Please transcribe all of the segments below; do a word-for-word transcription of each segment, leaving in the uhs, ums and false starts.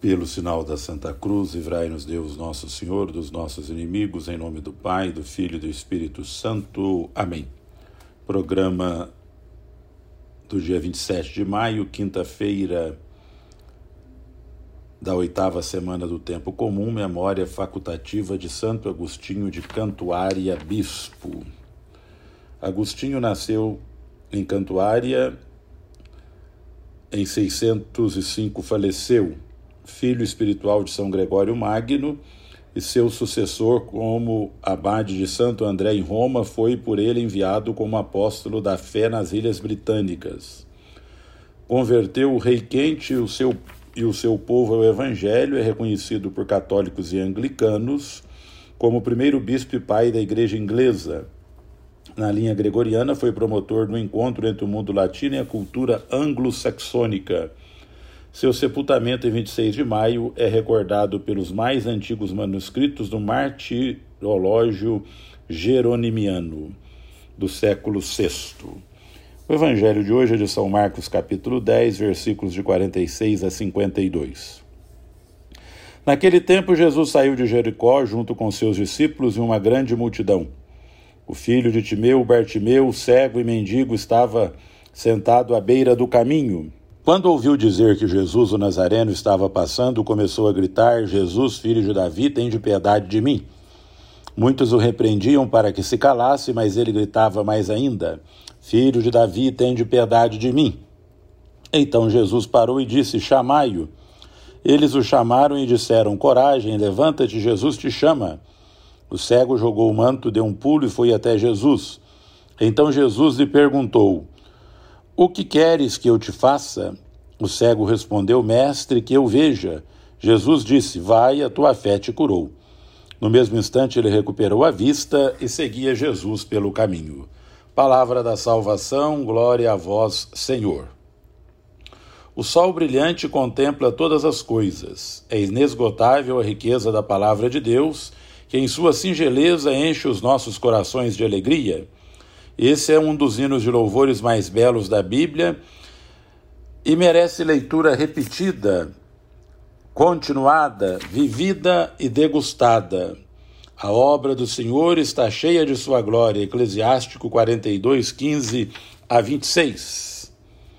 Pelo sinal da Santa Cruz, livrai-nos Deus nosso Senhor dos nossos inimigos, em nome do Pai, do Filho e do Espírito Santo. Amém. Programa do dia vinte e sete de maio, quinta-feira da oitava semana do Tempo Comum, memória facultativa de Santo Agostinho de Cantuária, bispo. Agostinho nasceu em Cantuária, em seiscentos e cinco faleceu, filho espiritual de São Gregório Magno, e seu sucessor como abade de Santo André em Roma foi por ele enviado como apóstolo da fé nas Ilhas Britânicas. Converteu o rei Quente e o seu, e o seu povo ao Evangelho, é reconhecido por católicos e anglicanos como o primeiro bispo e pai da Igreja Inglesa. Na linha gregoriana, foi promotor do encontro entre o mundo latino e a cultura anglo-saxônica. Seu sepultamento, em vinte e seis de maio, é recordado pelos mais antigos manuscritos do Martirológio Jeronimiano, do século sexto. O evangelho de hoje é de São Marcos, capítulo dez, versículos de quarenta e seis a cinquenta e dois. Naquele tempo, Jesus saiu de Jericó junto com seus discípulos e uma grande multidão. O filho de Timeu, Bartimeu, cego e mendigo, estava sentado à beira do caminho. Quando ouviu dizer que Jesus, o Nazareno, estava passando, começou a gritar: Jesus, filho de Davi, tende piedade de mim. Muitos o repreendiam para que se calasse, mas ele gritava mais ainda: Filho de Davi, tende piedade de mim. Então Jesus parou e disse: Chamai-o. Eles o chamaram e disseram: Coragem, levanta-te, Jesus te chama. O cego jogou o manto, deu um pulo e foi até Jesus. Então Jesus lhe perguntou: O que queres que eu te faça? O cego respondeu: Mestre, que eu veja. Jesus disse: Vai, a tua fé te curou. No mesmo instante ele recuperou a vista e seguia Jesus pelo caminho. Palavra da salvação, glória a vós, Senhor. O sol brilhante contempla todas as coisas. É inesgotável a riqueza da palavra de Deus, que em sua singeleza enche os nossos corações de alegria. Esse é um dos hinos de louvores mais belos da Bíblia e merece leitura repetida, continuada, vivida e degustada. A obra do Senhor está cheia de sua glória. Eclesiástico quarenta e dois, quinze a vinte e seis.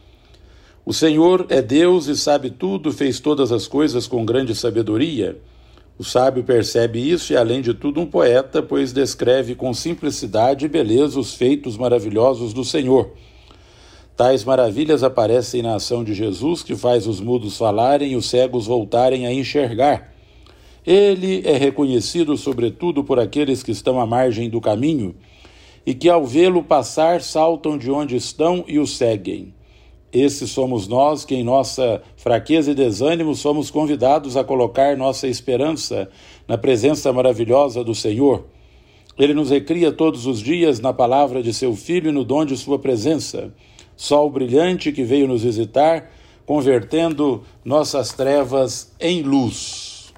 O Senhor é Deus e sabe tudo, fez todas as coisas com grande sabedoria. O sábio percebe isso e, além de tudo, um poeta, pois descreve com simplicidade e beleza os feitos maravilhosos do Senhor. Tais maravilhas aparecem na ação de Jesus, que faz os mudos falarem e os cegos voltarem a enxergar. Ele é reconhecido, sobretudo, por aqueles que estão à margem do caminho e que, ao vê-lo passar, saltam de onde estão e o seguem. Esses somos nós que, em nossa fraqueza e desânimo, somos convidados a colocar nossa esperança na presença maravilhosa do Senhor. Ele nos recria todos os dias na palavra de seu Filho e no dom de sua presença. Sol brilhante que veio nos visitar, convertendo nossas trevas em luz.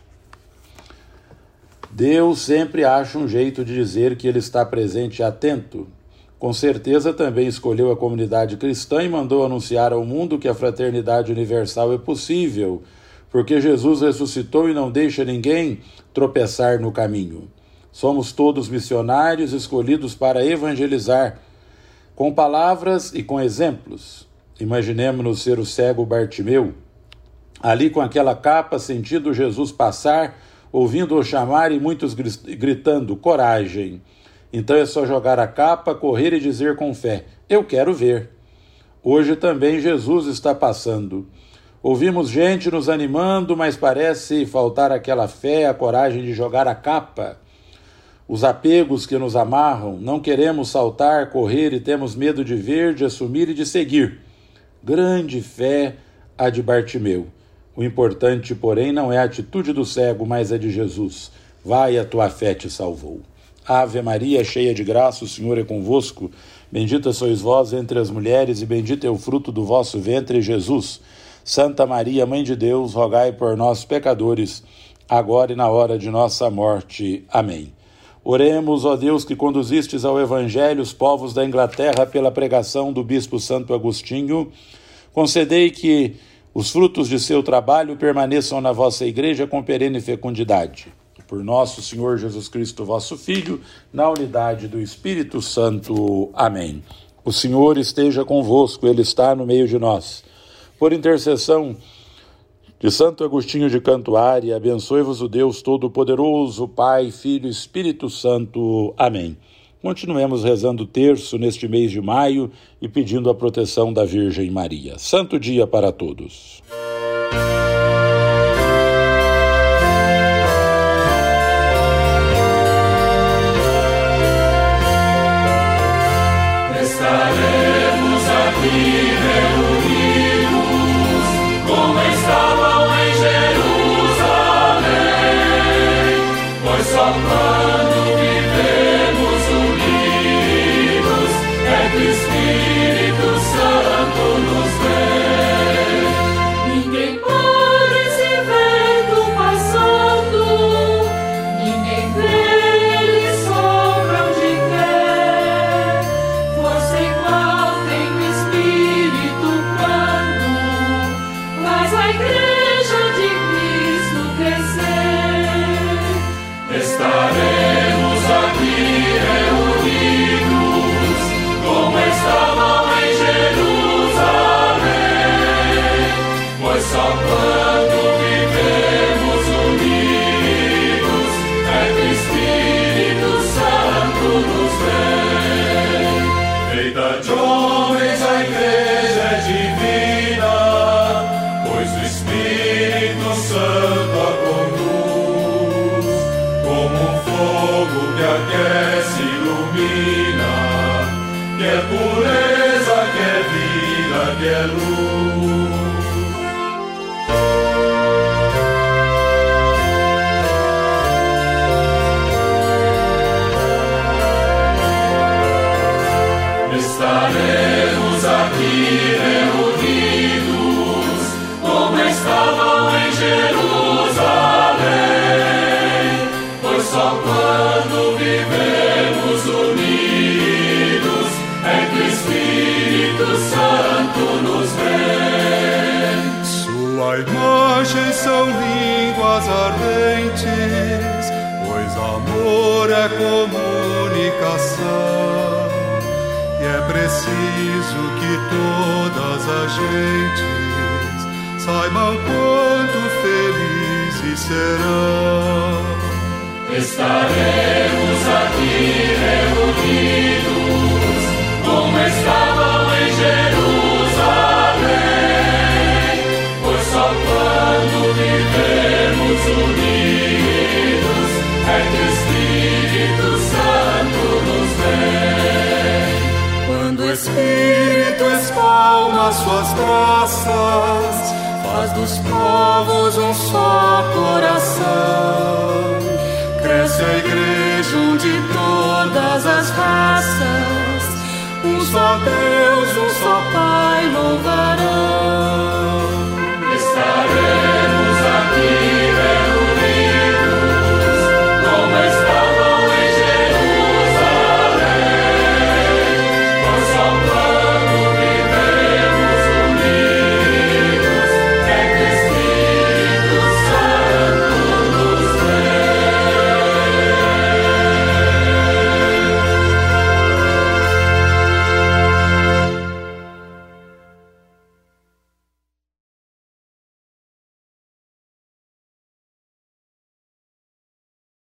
Deus sempre acha um jeito de dizer que Ele está presente e atento. Com certeza também escolheu a comunidade cristã e mandou anunciar ao mundo que a fraternidade universal é possível, porque Jesus ressuscitou e não deixa ninguém tropeçar no caminho. Somos todos missionários escolhidos para evangelizar, com palavras e com exemplos. Imaginemos-nos ser o cego Bartimeu, ali com aquela capa, sentindo Jesus passar, ouvindo-o chamar e muitos gritando: Coragem! Então é só jogar a capa, correr e dizer com fé: Eu quero ver. Hoje também Jesus está passando. Ouvimos gente nos animando, mas parece faltar aquela fé, a coragem de jogar a capa. Os apegos que nos amarram, não queremos saltar, correr e temos medo de ver, de assumir e de seguir. Grande fé a de Bartimeu. O importante, porém, não é a atitude do cego, mas a de Jesus. Vai, a tua fé te salvou. Ave Maria, cheia de graça, o Senhor é convosco. Bendita sois vós entre as mulheres, e bendito é o fruto do vosso ventre, Jesus. Santa Maria, Mãe de Deus, rogai por nós, pecadores, agora e na hora de nossa morte. Amém. Oremos, ó Deus, que conduzistes ao Evangelho os povos da Inglaterra pela pregação do bispo Santo Agostinho. Concedei que os frutos de seu trabalho permaneçam na vossa igreja com perene fecundidade. Por nosso Senhor Jesus Cristo, vosso Filho, na unidade do Espírito Santo. Amém. O Senhor esteja convosco, Ele está no meio de nós. Por intercessão de Santo Agostinho de Cantuária, abençoe-vos o Deus Todo-Poderoso, Pai, Filho e Espírito Santo. Amém. Continuemos rezando o terço neste mês de maio e pedindo a proteção da Virgem Maria. Santo dia para todos. Estaremos aqui reunidos, como estavam em Jerusalém, pois só quando vivemos unidos é que o Espírito Santo nos vê. Ninguém pode se ver do passando, ninguém vê ele sombra onde quer. Força igual tem o Espírito quando faz a Igreja de Cristo crescer. Estaremos aqui reunidos, como estavam em Jerusalém, pois só quando vivemos unidos é que o Espírito Santo nos vê. Feita de homens, a Igreja é divina, pois o Espírito Santo a conduz, como um fogo que aquece e ilumina, que é pureza, que é vida, que é luz. Estaremos aqui reunidos, como estavam em Jerusalém, pois só quando vivemos unidos é que o Espírito Santo nos vê. Sua imagem são línguas ardentes, pois amor é comunicação. E é preciso que todas as gentes saibam quanto felizes serão. Estaremos aqui reunidos, como estavam em Jerusalém, pois só quando vivemos unidos é que o Espírito Santo nos vê. Quando o Espírito espalma suas graças, faz dos povos um só coração. Cresce a Igreja onde todas as raças um só Deus, um só Pai louvarão.